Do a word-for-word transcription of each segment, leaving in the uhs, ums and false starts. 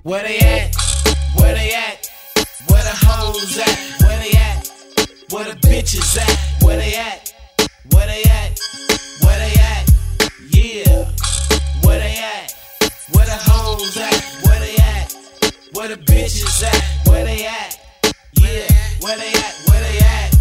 Where they at? Where they at? Where the hoes at? Where they at? Where the bitches at? Where they at? Where they at? Where they at? Yeah. Where they at? Where the hoes at? Where they at? Where the bitches at? Where they at? Yeah. Where they at? Where they at?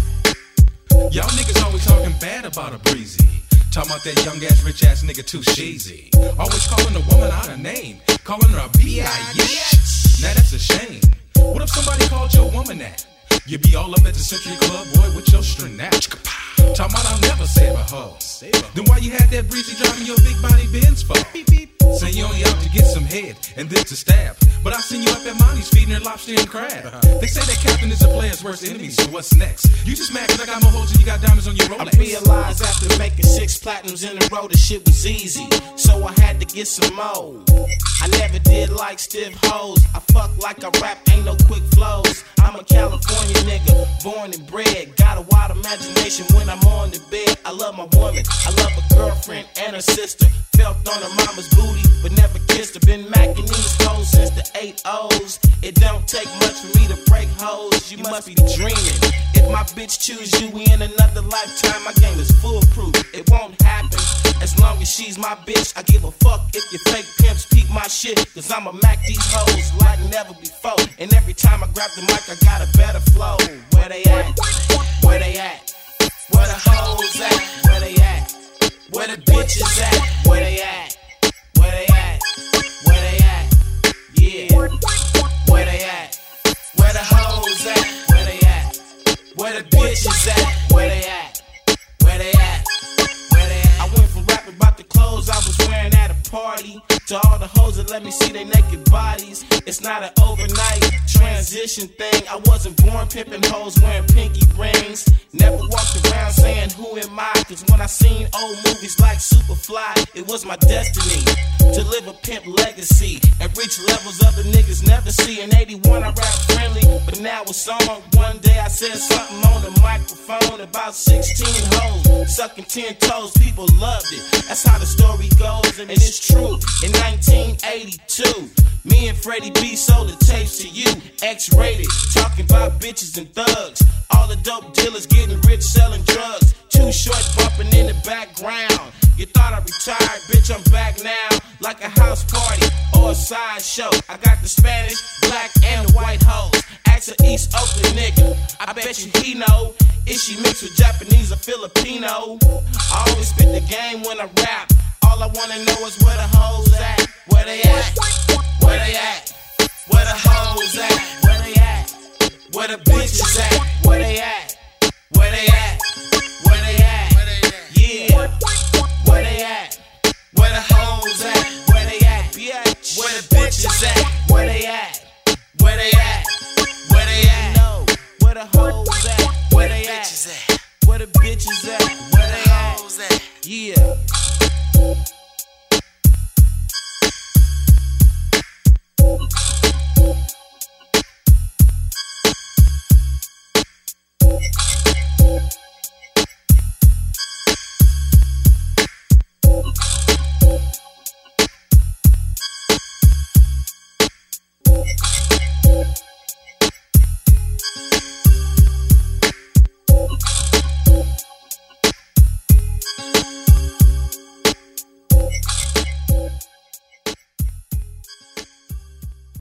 Y'all niggas always talking bad about a breezy. Talking about that young ass, rich ass nigga too cheesy. Always calling a woman out her name, calling her a B I bitch. Now that's a shame. What if somebody called your woman that? You be all up at the Century Club, boy, with your string out. Talking about I'll never save a hoe. Then why you had that breezy driving your big body Benz for? Saying you only out to get some head and then to stab. But I seen you up at Monty's feeding her lobster and crab. They say that captain is a player's worst enemy, so what's next? You just mad cause I got more hoes and you got diamonds on your Rolex. I realized after making six platinums in a row, the shit was easy, so I had to get some more. I never did like stiff hoes. I fuck like I rap, ain't no quick flows. I'm a California nigga, born and bred. Got a wild imagination when I'm on the bed. I love my woman, I love a girlfriend and her sister. Felt on her mama's booty, but never kissed her. Been macking these hoes since the eight O's. It don't take much for me to break hoes. You must be dreaming. If my bitch choose you, we in another lifetime. My game is foolproof, it won't happen as long as she's my bitch. I give a fuck if your fake pimps peep my shit, cause I'ma mac these hoes like never before. And every time I grab the mic, I got a better flow. Where they at? Where they at? Where the hoes at? Where they at? Where the bitches at? Where they at? Where they at? Where they at? Yeah. Where they at? Where the hoes at? Where they at? Where the bitches at? Where they at? Where they at? Where they at? I went from rapping about the clothes I was wearing at a party to all the hoes that let me see their naked bodies. It's not an overnight transition thing. I wasn't born pimping hoes wearing pinky rings. Never walked around saying who am I, cause when I seen old movies like Superfly, it was my destiny to live a pimp legacy and reach levels other niggas never see. In eighty-one I rap friendly, but now it's on. One day I said something on the microphone about sixteen hoes sucking ten toes. People loved it, that's how the story goes, and it's true. In nineteen eighty-two, me and Freddie B sold the tapes to you, X-rated, talking about bitches and thugs. All the dope dealers getting rich selling drugs. Too Short bumping in the background. You thought I retired, bitch, I'm back now. Like a house party or a sideshow. I got the Spanish, black, and the white hoes. Ask an East Oakland nigga, I bet you he know. Is she mixed with Japanese or Filipino? I always spit the game when I rap. All I wanna know is where the hoes at? Where they at? Where they at? Where the hoes at? Where they at? Where the bitches at? Where they at? Where they at? Where they at? Yeah. Where they at? Where the hoes at? Where they at? Where the bitches at? Where they at? Where they at?